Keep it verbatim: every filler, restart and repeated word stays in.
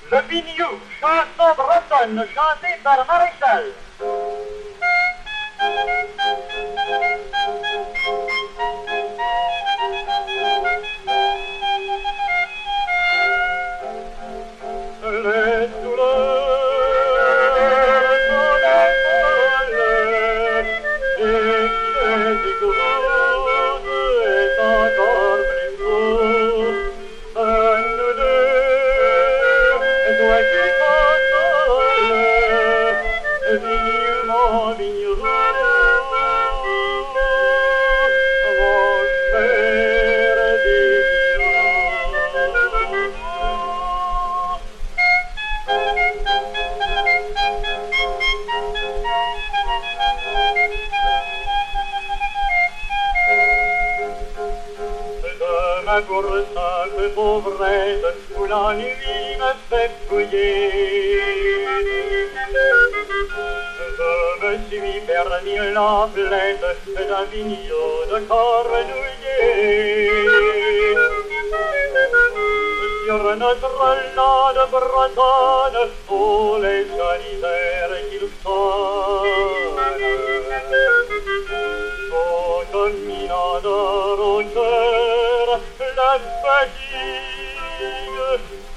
Le Biniou, chanson bretonne chantée par Maréchal. Les douleurs sont des folles, et qui les écoute est encore plus faux. Nous deux, toi qui consoles, Biniou, mon Biniou, mon cher Biniou. Ma pour simple pauvrette où la nuit me fait fouiller. Je me suis perdu la plainte d'un vigneau de cornouiller. Sur notre lande bretonne, oh les jolies qui nous sonnent, sont dominants dans nos cœurs. La fatigue